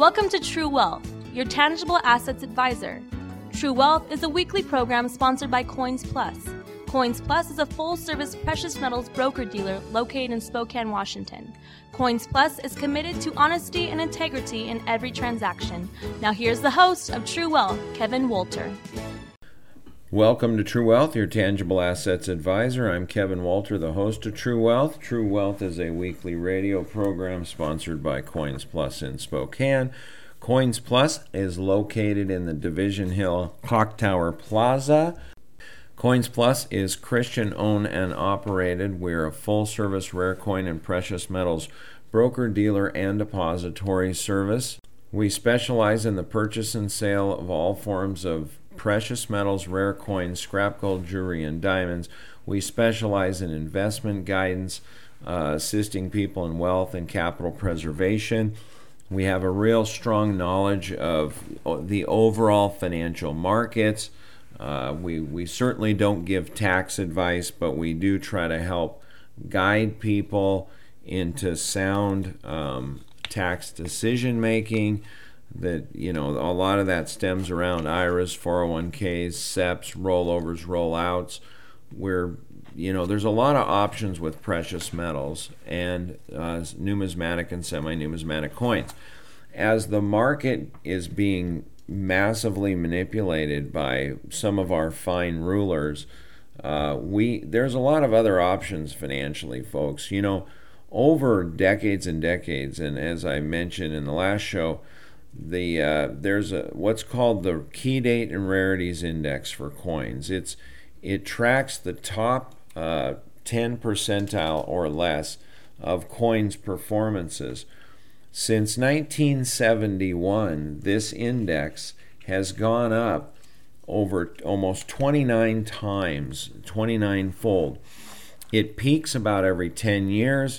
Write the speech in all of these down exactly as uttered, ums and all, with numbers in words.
Welcome to True Wealth, your tangible assets advisor. True Wealth is a weekly program sponsored by Coins Plus. Coins Plus is a full-service precious metals broker-dealer located in Spokane, Washington. Coins Plus is committed to honesty and integrity in every transaction. Now here's the host of True Wealth, Kevin Walter. Welcome to True Wealth, your tangible assets advisor. I'm Kevin Walter, the host of True Wealth. True Wealth is a weekly radio program sponsored by Coins Plus in Spokane. Coins Plus is located in the Division Hill Clock Tower Plaza. Coins Plus is Christian-owned and operated. We're a full-service rare coin and precious metals broker, dealer, and depository service. We specialize in the purchase and sale of all forms of precious metals, rare coins, scrap gold, jewelry, and diamonds. We specialize in investment guidance, uh, assisting people in wealth and capital preservation. We have a real strong knowledge of the overall financial markets. Uh, we, we certainly don't give tax advice, but we do try to help guide people into sound um, tax decision making. That, you know, a lot of that stems around I R As, four oh one Ks, S E Ps, rollovers, rollouts, where, you know, there's a lot of options with precious metals and uh, numismatic and semi-numismatic coins. As the market is being massively manipulated by some of our fine rulers, uh, we there's a lot of other options financially, folks. You know, over decades and decades, and as I mentioned in the last show, The uh, there's a what's called the Key Date and Rarities Index for coins. It's it tracks the top uh, ten percentile or less of coins' performances. Since nineteen seventy-one, this index has gone up over almost twenty-nine times, twenty-nine fold. It peaks about every ten years.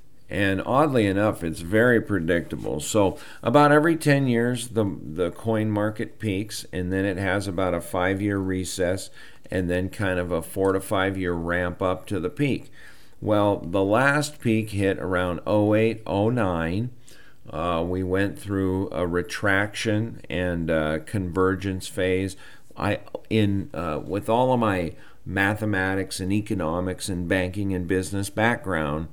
And oddly enough, it's very predictable. So about every ten years, the the coin market peaks, and then it has about a five-year recess, and then kind of a four to five-year ramp up to the peak. Well, the last peak hit around oh eight, oh nine. Uh, we went through a retraction and uh, convergence phase. I in uh, with all of my mathematics and economics and banking and business background,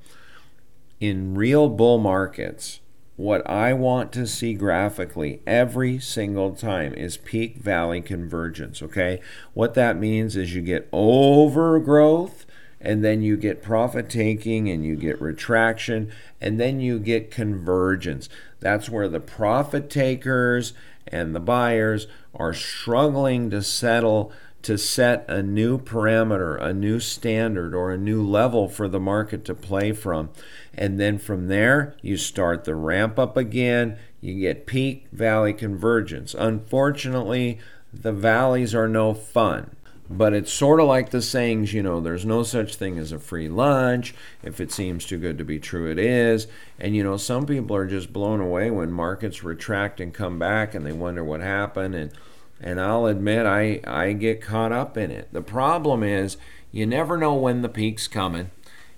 in real bull markets, what I want to see graphically every single time is peak valley convergence, okay? What that means is you get overgrowth, and then you get profit taking, and you get retraction, and then you get convergence. That's where the profit takers and the buyers are struggling to settle to set a new parameter, a new standard, or a new level for the market to play from. And then from there, you start the ramp up again. You get peak valley convergence. Unfortunately, the valleys are no fun. But it's sort of like the sayings, you know, there's no such thing as a free lunch. If it seems too good to be true, it is. And, you know, some people are just blown away when markets retract and come back, and they wonder what happened. And And I'll admit, I, I get caught up in it. The problem is, you never know when the peak's coming.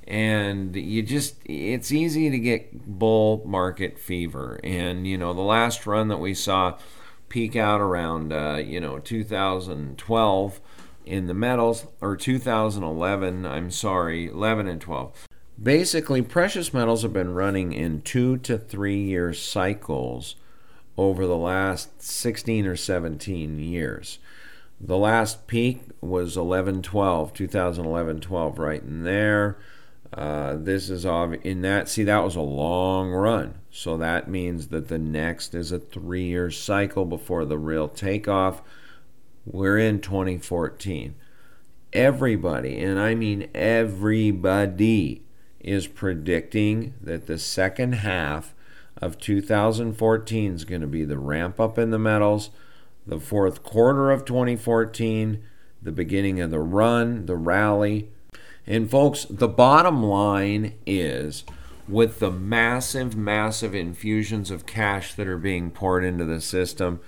And you just, it's easy to get bull market fever. And, you know, the last run that we saw peak out around, uh, you know, two thousand twelve in the metals, or two thousand eleven, I'm sorry, eleven and twelve. Basically, precious metals have been running in two to three year cycles over the last sixteen or seventeen years. The last peak was eleven twelve, two thousand eleven twelve, right in there. Uh, this is obvious. In that, see, that was a long run. So that means that the next is a three-year cycle before the real takeoff. We're in twenty fourteen. Everybody, and I mean everybody, is predicting that the second half of two thousand fourteen is going to be the ramp up in the metals, the fourth quarter of twenty fourteen, the beginning of the run, the rally. And folks, the bottom line is, with the massive, massive infusions of cash that are being poured into the system,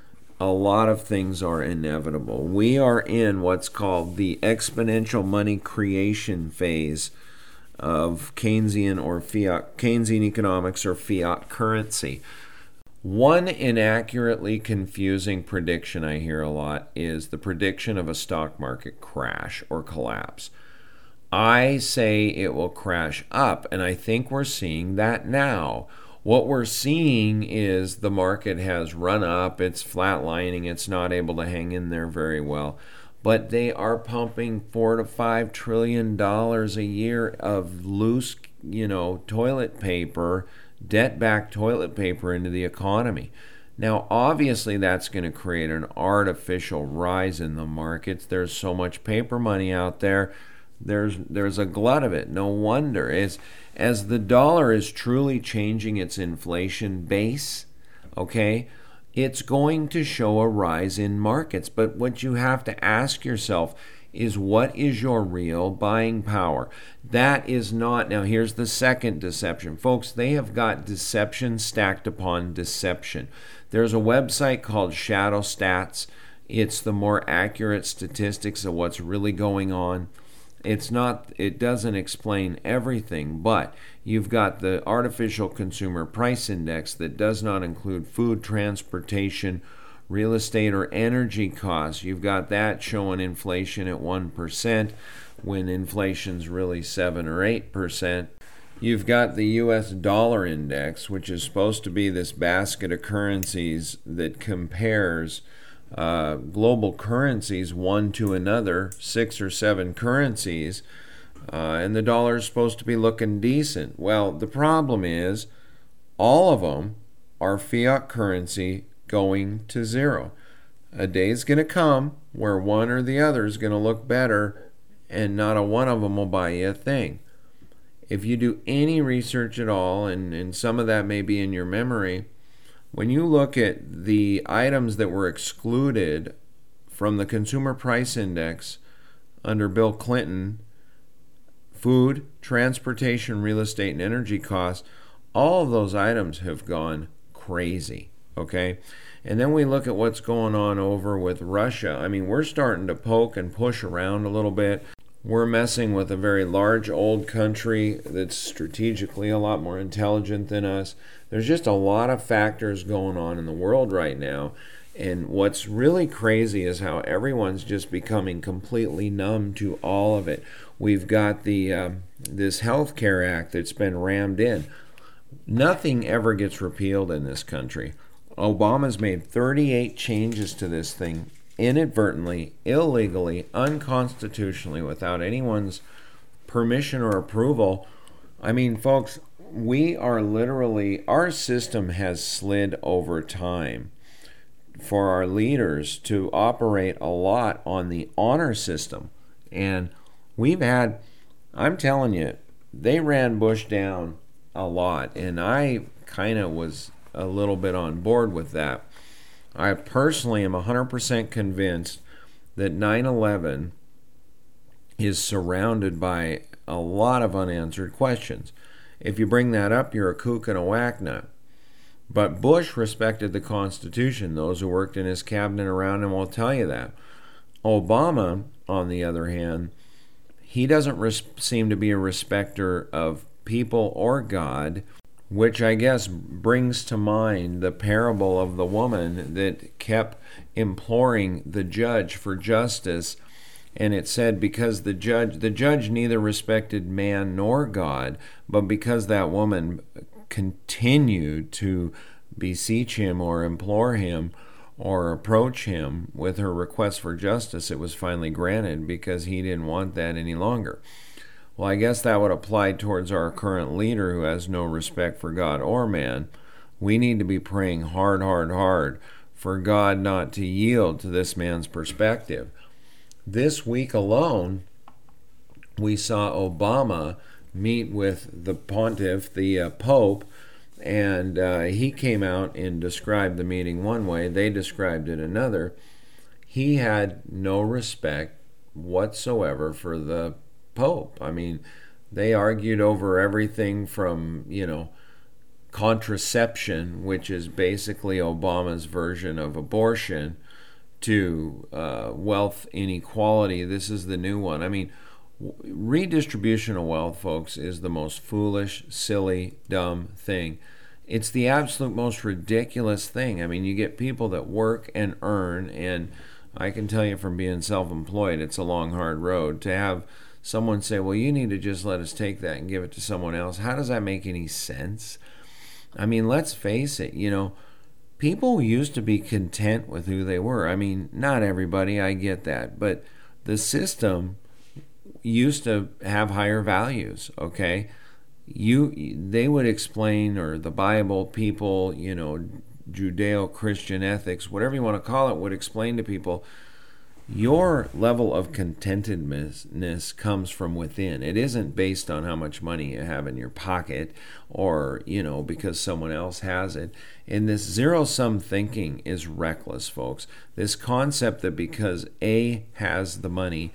a lot of things are inevitable. We are in what's called the exponential money creation phase of Keynesian or fiat, Keynesian economics or fiat currency. One inaccurately confusing prediction I hear a lot is the prediction of a stock market crash or collapse. I say it will crash up, and I think we're seeing that now. What we're seeing is the market has run up, it's flatlining, it's not able to hang in there very well. But they are pumping four to five trillion dollars a year of loose, you know, toilet paper, debt-backed toilet paper into the economy. Now, obviously, that's going to create an artificial rise in the markets. There's so much paper money out there. There's there's a glut of it. No wonder. As, as the dollar is truly changing its inflation base, okay, it's going to show a rise in markets. But what you have to ask yourself is, what is your real buying power? That is not, now here's the second deception. Folks, they have got deception stacked upon deception. There's a website called Shadow Stats. It's the more accurate statistics of what's really going on. It's not, it doesn't explain everything, but you've got the artificial consumer price index that does not include food, transportation, real estate, or energy costs. You've got that showing inflation at one percent when inflation's really seven or eight percent. You've got the U S dollar index, which is supposed to be this basket of currencies that compares uh, global currencies one to another, six or seven currencies, uh, and the dollar is supposed to be looking decent. Well, the problem is all of them are fiat currency going to zero. A day's going to come where one or the other is going to look better, and not a one of them will buy you a thing. If you do any research at all, and, and some of that may be in your memory, when you look at the items that were excluded from the Consumer Price Index under Bill Clinton, food, transportation, real estate, and energy costs, all of those items have gone crazy, okay? And then we look at what's going on over with Russia. I mean, we're starting to poke and push around a little bit. We're messing with a very large old country that's strategically a lot more intelligent than us. There's just a lot of factors going on in the world right now. And what's really crazy is how everyone's just becoming completely numb to all of it. We've got the uh, this Health Care Act that's been rammed in. Nothing ever gets repealed in this country. Obama's made thirty-eight changes to this thing inadvertently, illegally, unconstitutionally, without anyone's permission or approval. I mean, folks, we are literally, our system has slid over time for our leaders to operate a lot on the honor system. And we've had, I'm telling you, they ran Bush down a lot, and I kind of was a little bit on board with that. I personally am one hundred percent convinced that nine eleven is surrounded by a lot of unanswered questions. If you bring that up, you're a kook and a whacknut. But Bush respected the Constitution. Those who worked in his cabinet around him will tell you that. Obama, on the other hand, he doesn't res- seem to be a respecter of people or God, which I guess brings to mind the parable of the woman that kept imploring the judge for justice. And it said because the judge, the judge neither respected man nor God, but because that woman continued to beseech him or implore him or approach him with her request for justice, it was finally granted because he didn't want that any longer. Well, I guess that would apply towards our current leader who has no respect for God or man. We need to be praying hard, hard, hard for God not to yield to this man's perspective. This week alone, we saw Obama meet with the pontiff, the uh, Pope, and uh, he came out and described the meeting one way. They described it another. He had no respect whatsoever for the Pope. I mean, they argued over everything from, you know, contraception, which is basically Obama's version of abortion, to uh, wealth inequality. This is the new one. I mean, redistribution of wealth, folks, is the most foolish, silly, dumb thing. It's the absolute most ridiculous thing. I mean, you get people that work and earn, and I can tell you from being self-employed, it's a long, hard road. To have someone say, well, you need to just let us take that and give it to someone else. How does that make any sense? I mean, let's face it, you know, people used to be content with who they were. I mean, not everybody, I get that, but the system used to have higher values, okay? You, they would explain, or the Bible, people, you know, Judeo-Christian ethics, whatever you want to call it, would explain to people, your level of contentedness comes from within. It isn't based on how much money you have in your pocket, or, you know, because someone else has it. And this zero-sum thinking is reckless, folks. This concept that because A has the money,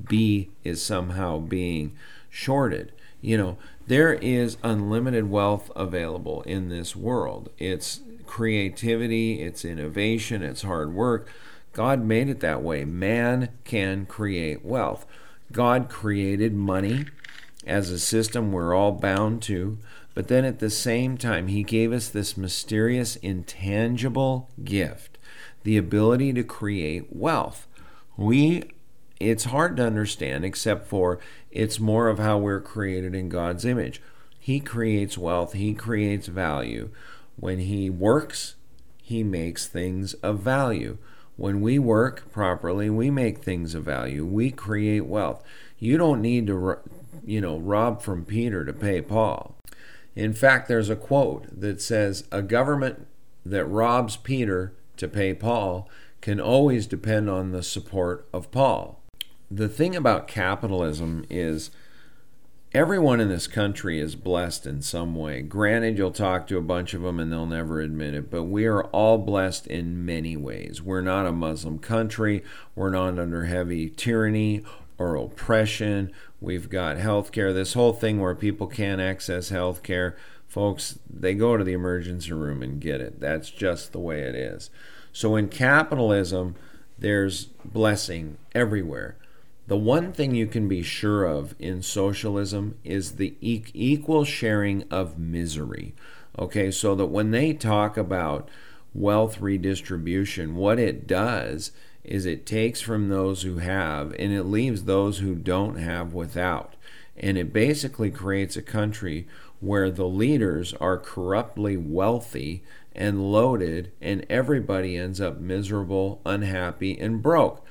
B is somehow being shorted. You know, there is unlimited wealth available in this world. It's creativity, it's innovation, it's hard work. God made it that way. Man can create wealth. God created money as a system we're all bound to, but then at the same time, he gave us this mysterious, intangible gift, the ability to create wealth. We, it's hard to understand, except for it's more of how we're created in God's image. He creates wealth. He creates value. When he works, he makes things of value. When we work properly, we make things of value. We create wealth. You don't need to, you know, rob from Peter to pay Paul. In fact, there's a quote that says, a government that robs Peter to pay Paul can always depend on the support of Paul. The thing about capitalism is everyone in this country is blessed in some way. Granted, you'll talk to a bunch of them and they'll never admit it, but we are all blessed in many ways. We're not a Muslim country. We're not under heavy tyranny or oppression. We've got health care. This whole thing where people can't access health care, folks, they go to the emergency room and get it. That's just the way it is. So in capitalism, there's blessing everywhere. The one thing you can be sure of in socialism is the e- equal sharing of misery. Okay, so that when they talk about wealth redistribution, what it does is it takes from those who have and it leaves those who don't have without. And it basically creates a country where the leaders are corruptly wealthy and loaded, and everybody ends up miserable, unhappy, and broke.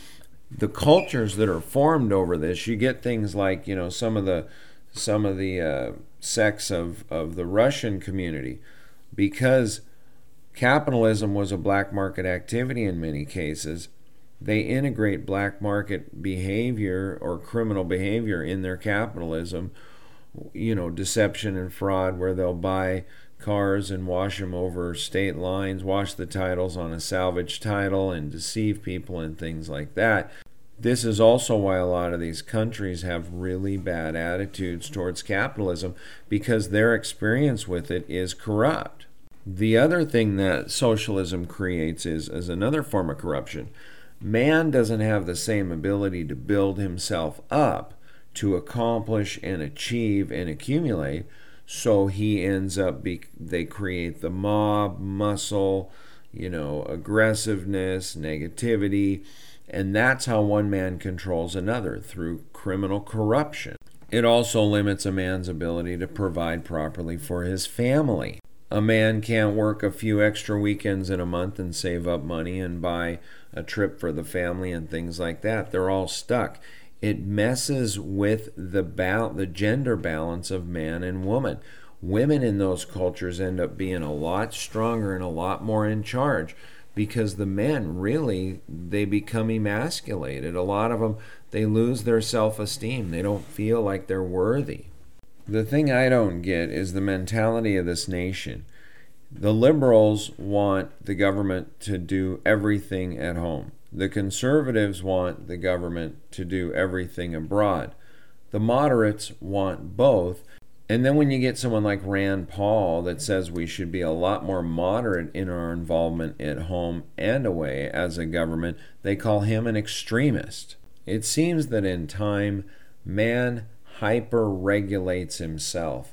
The cultures that are formed over this, you get things like, you know, some of the some of the uh, sects of, of the Russian community, because capitalism was a black market activity in many cases, they integrate black market behavior or criminal behavior in their capitalism, you know, deception and fraud, where they'll buy cars and wash them over state lines, wash the titles on a salvage title and deceive people and things like that. This is also why a lot of these countries have really bad attitudes towards capitalism, because their experience with it is corrupt. The other thing that socialism creates is, is another form of corruption. Man doesn't have the same ability to build himself up to accomplish and achieve and accumulate, so he ends up, be, they create the mob, muscle, you know, aggressiveness, negativity, and that's how one man controls another, through criminal corruption. It also limits a man's ability to provide properly for his family. A man can't work a few extra weekends in a month and save up money and buy a trip for the family and things like that. They're all stuck. It messes with the ba- the gender balance of man and woman. Women in those cultures end up being a lot stronger and a lot more in charge, because the men really, they become emasculated. A lot of them, they lose their self-esteem. They don't feel like they're worthy. The thing I don't get is the mentality of this nation. The liberals want the government to do everything at home. The conservatives want the government to do everything abroad. The moderates want both. And then when you get someone like Rand Paul that says we should be a lot more moderate in our involvement at home and away as a government, they call him an extremist. It seems that in time, man hyper-regulates himself.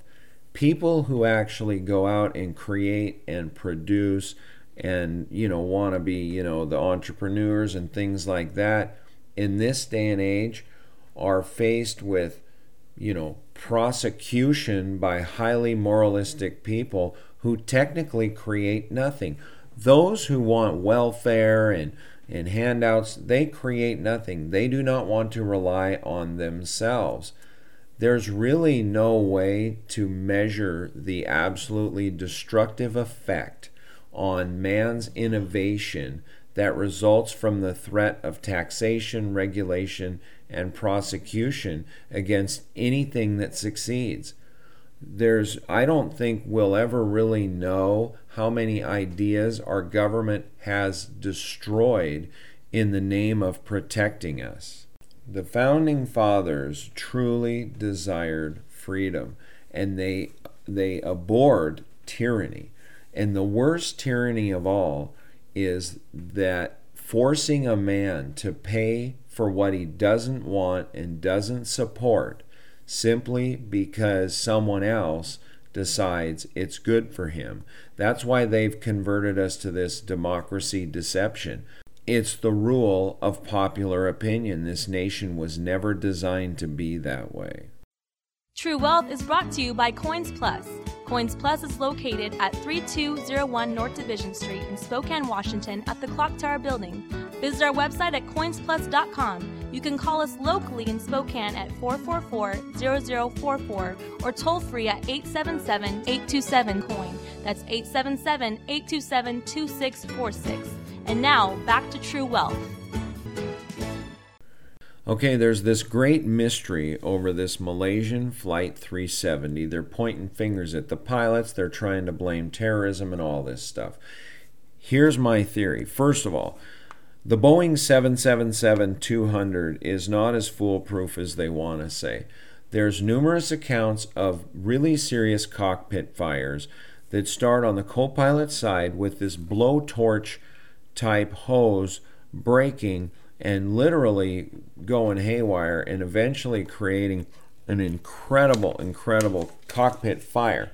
People who actually go out and create and produce and, you know, want to be, you know, the entrepreneurs and things like that, in this day and age are faced with, you know, prosecution by highly moralistic people who technically create nothing. Those who want welfare and, and handouts, they create nothing. They do not want to rely on themselves. There's really no way to measure the absolutely destructive effect on man's innovation that results from the threat of taxation, regulation, and prosecution against anything that succeeds. There's, I don't think we'll ever really know how many ideas our government has destroyed in the name of protecting us. The Founding Fathers truly desired freedom, and they they abhorred tyranny. And the worst tyranny of all is that forcing a man to pay for what he doesn't want and doesn't support simply because someone else decides it's good for him. That's why they've converted us to this democracy deception. It's the rule of popular opinion. This nation was never designed to be that way. True Wealth is brought to you by Coins Plus. Coins Plus is located at thirty-two oh one North Division Street in Spokane, Washington at the Clock Tower Building. Visit our website at coins plus dot com. You can call us locally in Spokane at four four four, zero zero four four or toll free at eight seven seven, eight two seven, COIN. That's eight seven seven, eight two seven, two six four six. And now, back to True Wealth. Okay, there's this great mystery over this Malaysian Flight three seventy. They're pointing fingers at the pilots. They're trying to blame terrorism and all this stuff. Here's my theory. First of all, the Boeing seven seventy-seven two hundred is not as foolproof as they want to say. There's numerous accounts of really serious cockpit fires that start on the co-pilot side with this blowtorch type hose breaking and literally going haywire and eventually creating an incredible, incredible cockpit fire.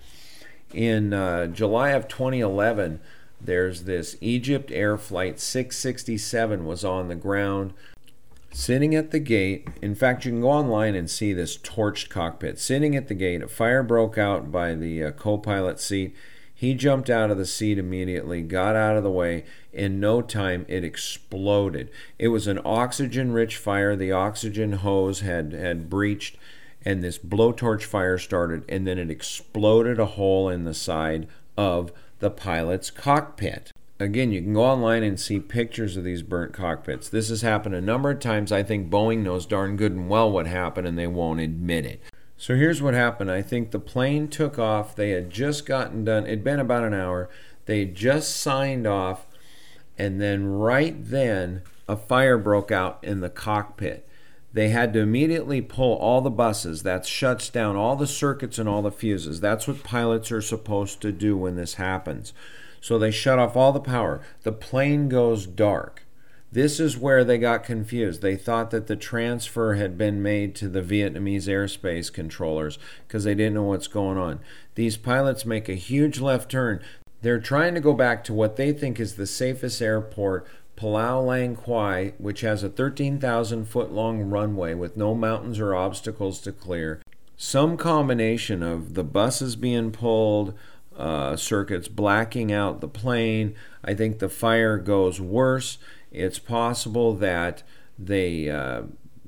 In uh, July of twenty eleven, there's this Egypt Air Flight six sixty-seven was on the ground, sitting at the gate. In fact, you can go online and see this torched cockpit. Sitting at the gate, a fire broke out by the uh, co-pilot seat. He jumped out of the seat immediately, got out of the way. In no time, it exploded. It was an oxygen-rich fire. The oxygen hose had, had breached, and this blowtorch fire started, and then it exploded a hole in the side of the pilot's cockpit. Again, you can go online and see pictures of these burnt cockpits. This has happened a number of times. I think Boeing knows darn good and well what happened, and they won't admit it. So here's what happened. I think the plane took off. They had just gotten done. It'd been about an hour. They had just signed off. And then right then, a fire broke out in the cockpit. They had to immediately pull all the buses. That shuts down all the circuits and all the fuses. That's what pilots are supposed to do when this happens. So they shut off all the power. The plane goes dark. This is where they got confused. They thought that the transfer had been made to the Vietnamese airspace controllers because they didn't know what's going on. These pilots make a huge left turn. They're trying to go back to what they think is the safest airport, Palau Lang Kwai, which has a thirteen thousand foot long runway with no mountains or obstacles to clear. Some combination of the buses being pulled, uh, circuits blacking out the plane. I think the fire goes worse. It's possible that they uh,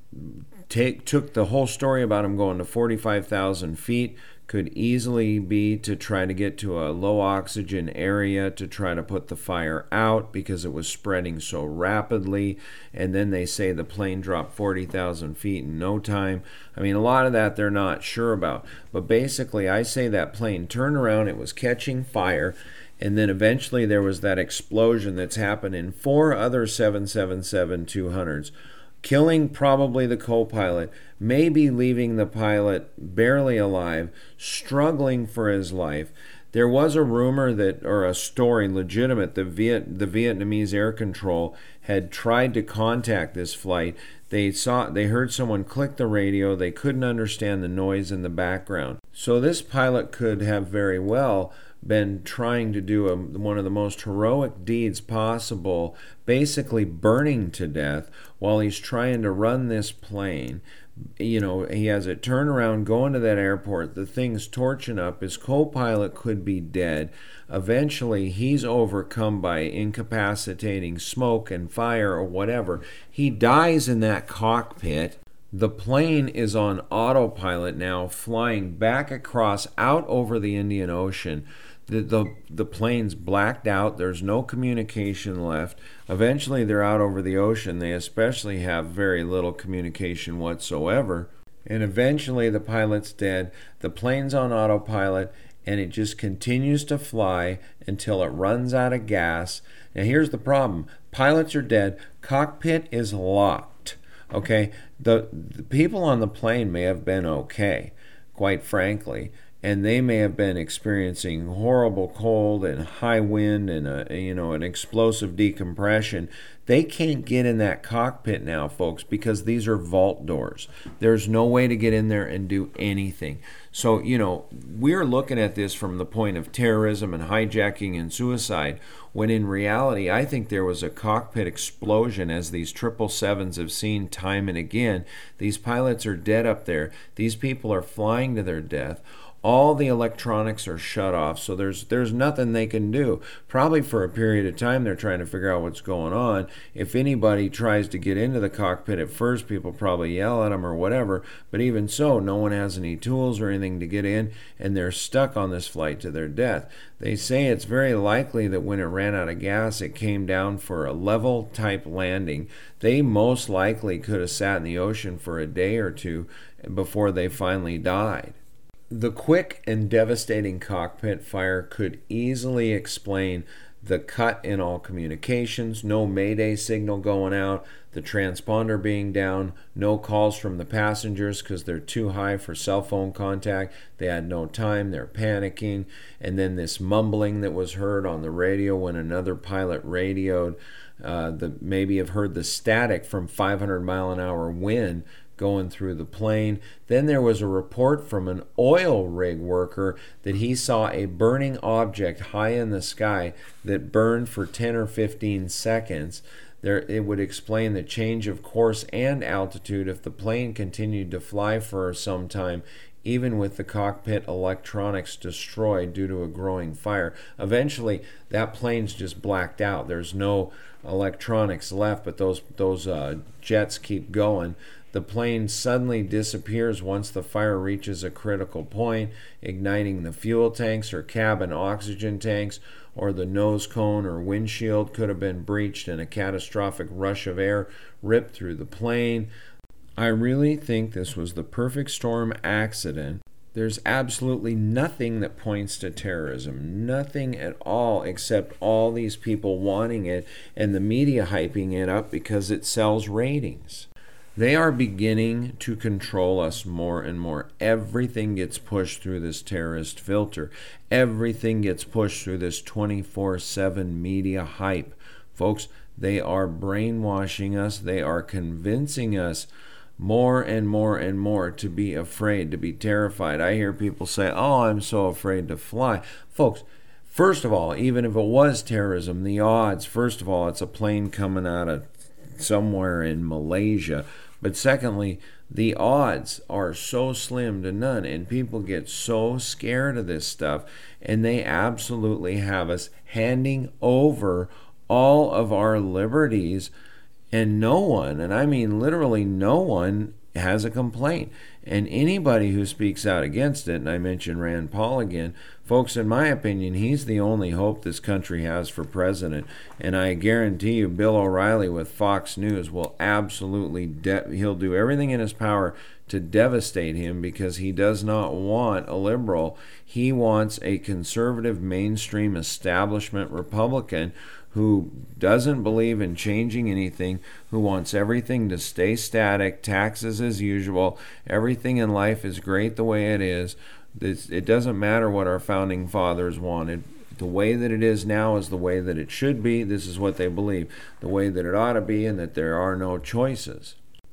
take took the whole story about them going to forty-five thousand feet, could easily be to try to get to a low oxygen area to try to put the fire out because it was spreading so rapidly. And then they say the plane dropped forty thousand feet in no time. I mean, a lot of that they're not sure about. But basically, I say that plane turned around, it was catching fire. And then eventually there was that explosion that's happened in four other seven seventy-seven two hundreds, killing probably the co-pilot, maybe leaving the pilot barely alive, struggling for his life. There was a rumor that, or a story, legitimate, the Viet, the Vietnamese Air Control had tried to contact this flight. They saw, they heard someone click the radio. They couldn't understand the noise in the background. So this pilot could have very well been trying to do a, one of the most heroic deeds possible, basically burning to death while he's trying to run this plane. You know, he has it turn around, go into that airport, the thing's torching up, his co-pilot could be dead. Eventually, he's overcome by incapacitating smoke and fire or whatever. He dies in that cockpit. The plane is on autopilot now, flying back across out over the Indian Ocean. The, the the plane's blacked out. There's no communication left. Eventually, they're out over the ocean. They especially have very little communication whatsoever. And eventually, the pilot's dead. The plane's on autopilot, and it just continues to fly until it runs out of gas. Now, here's the problem. Pilots are dead. Cockpit is locked. Okay? The, the people on the plane may have been okay, quite frankly. And they may have been experiencing horrible cold and high wind and a, you know an explosive decompression. They can't get in that cockpit now, folks, because these are vault doors. There's no way to get in there and do anything. So, you know, we're looking at this from the point of terrorism and hijacking and suicide, when in reality, I think there was a cockpit explosion, as these triple sevens have seen time and again. These pilots are dead up there. These people are flying to their death. All the electronics are shut off, so there's there's nothing they can do. Probably for a period of time, they're trying to figure out what's going on. If anybody tries to get into the cockpit at first, people probably yell at them or whatever, but even so, no one has any tools or anything to get in, and they're stuck on this flight to their death. They say it's very likely that when it ran out of gas, it came down for a level-type landing. They most likely could have sat in the ocean for a day or two before they finally died. The quick and devastating cockpit fire could easily explain the cut in all communications, no Mayday signal going out, the transponder being down, no calls from the passengers because they're too high for cell phone contact. They had no time, they're panicking, and then this mumbling that was heard on the radio when another pilot radioed. Uh, the maybe have heard the static from five hundred mile an hour wind going through the plane. Then there was a report from an oil rig worker that he saw a burning object high in the sky that burned for ten or fifteen seconds. There, it would explain the change of course and altitude if the plane continued to fly for some time, even with the cockpit electronics destroyed due to a growing fire. Eventually, that plane's just blacked out. There's no electronics left, but those those uh, jets keep going. The plane suddenly disappears once the fire reaches a critical point, igniting the fuel tanks or cabin oxygen tanks, or the nose cone or windshield could have been breached and a catastrophic rush of air ripped through the plane. I really think this was the perfect storm accident. There's absolutely nothing that points to terrorism, nothing at all, except all these people wanting it and the media hyping it up because it sells ratings. They are beginning to control us more and more. Everything gets pushed through this terrorist filter. Everything gets pushed through this twenty-four seven media hype. Folks, they are brainwashing us. They are convincing us more and more and more to be afraid, to be terrified. I hear people say, oh, I'm so afraid to fly. Folks, first of all, even if it was terrorism, the odds, first of all, it's a plane coming out of somewhere in Malaysia. But secondly, the odds are so slim to none, and people get so scared of this stuff, and they absolutely have us handing over all of our liberties, and no one, and I mean literally no one, has a complaint. And anybody who speaks out against it, and I mention Rand Paul again, folks, in my opinion, he's the only hope this country has for president. And I guarantee you, Bill O'Reilly with Fox News will absolutely, de- he'll do everything in his power to devastate him because he does not want a liberal. He wants a conservative, mainstream establishment Republican who doesn't believe in changing anything, who wants everything to stay static, taxes as usual, everything in life is great the way it is. It doesn't matter what our founding fathers wanted. The way that it is now is the way that it should be. This is what they believe, the way that it ought to be, and that there are no choices.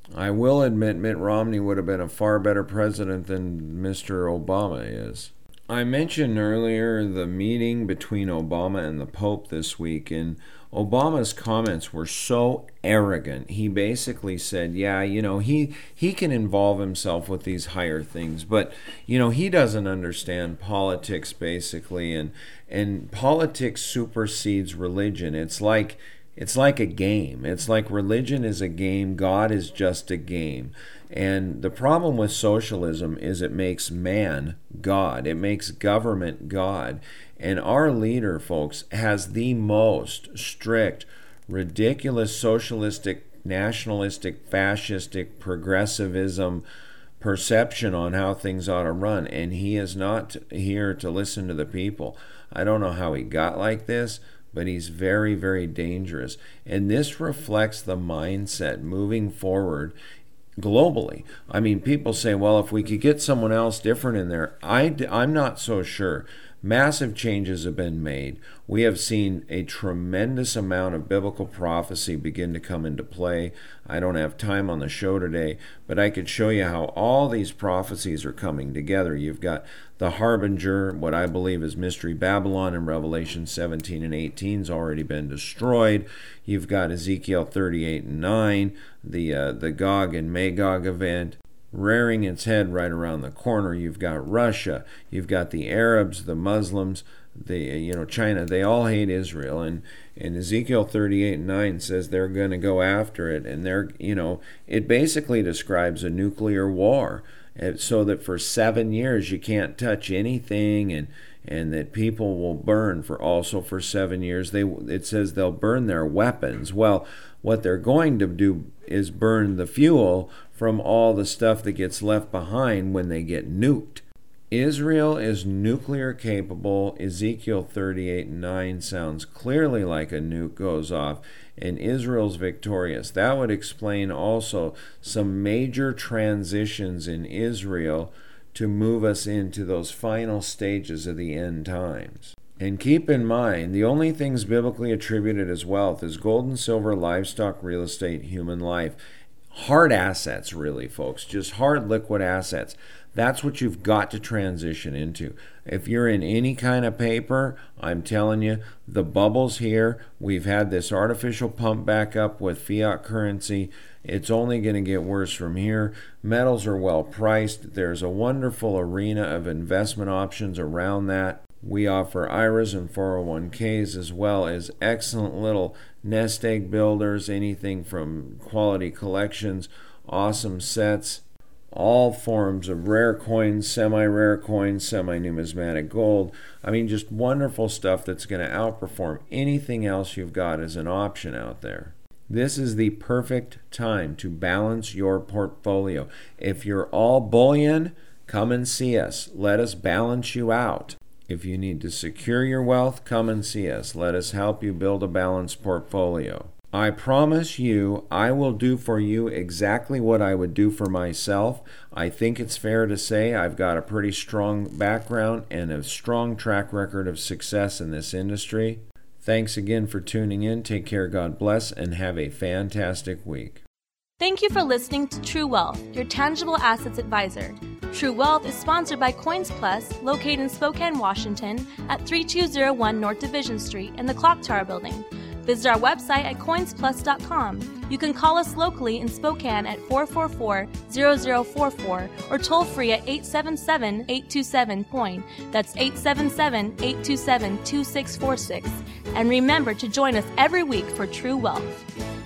I will admit Mitt Romney would have been a far better president than Mister Obama is. I mentioned earlier the meeting between Obama and the Pope this week, and Obama's comments were so arrogant. He basically said, yeah, you know, he, he can involve himself with these higher things, but, you know, he doesn't understand politics, basically, and and politics supersedes religion. It's like It's like a game. It's like religion is a game. God is just a game. And the problem with socialism is it makes man God. It makes government God. And our leader, folks, has the most strict, ridiculous, socialistic, nationalistic, fascistic, progressivism perception on how things ought to run. And he is not here to listen to the people. I don't know how he got like this, but he's very, very dangerous. And this reflects the mindset moving forward globally. I mean, people say, well, if we could get someone else different in there, I, I'm not so sure. Massive changes have been made. We have seen a tremendous amount of biblical prophecy begin to come into play. I don't have time on the show today, but I could show you how all these prophecies are coming together. You've got the Harbinger, what I believe is Mystery Babylon in Revelation seventeen and eighteen has already been destroyed. You've got Ezekiel thirty-eight and nine, the uh, the Gog and Magog event rearing its head right around the corner. You've got Russia, you've got the Arabs, the Muslims, the you know China. They all hate Israel, and and Ezekiel thirty-eight and nine says they're going to go after it, and they're you know it basically describes a nuclear war, so that for seven years you can't touch anything, and and that people will burn for also for seven years. They it says they'll burn their weapons. Well, what they're going to do is burn the fuel from all the stuff that gets left behind when they get nuked. Israel is nuclear capable. Ezekiel thirty-eight and nine sounds clearly like a nuke goes off, and Israel's victorious. That would explain also some major transitions in Israel to move us into those final stages of the end times. And keep in mind, the only things biblically attributed as wealth is gold and silver, livestock, real estate, human life. Hard assets, really, folks. Just hard liquid assets. That's what you've got to transition into. If you're in any kind of paper, I'm telling you, the bubble's here. We've had this artificial pump back up with fiat currency. It's only going to get worse from here. Metals are well priced. There's a wonderful arena of investment options around that. We offer I R As and four oh one k's, as well as excellent little nest egg builders, anything from quality collections, awesome sets, all forms of rare coins, semi-rare coins, semi-numismatic gold. I mean, just wonderful stuff that's going to outperform anything else you've got as an option out there. This is the perfect time to balance your portfolio. If you're all bullion, come and see us. Let us balance you out. If you need to secure your wealth, come and see us. Let us help you build a balanced portfolio. I promise you, I will do for you exactly what I would do for myself. I think it's fair to say I've got a pretty strong background and a strong track record of success in this industry. Thanks again for tuning in. Take care, God bless, and have a fantastic week. Thank you for listening to True Wealth, your tangible assets advisor. True Wealth is sponsored by Coins Plus, located in Spokane, Washington, at thirty-two oh one North Division Street in the Clock Tower building. Visit our website at coins plus dot com. You can call us locally in Spokane at four four four, zero zero four four or toll free at eight seven seven, eight two seven, coin. That's eight seven seven, eight two seven, two six four six. And remember to join us every week for True Wealth.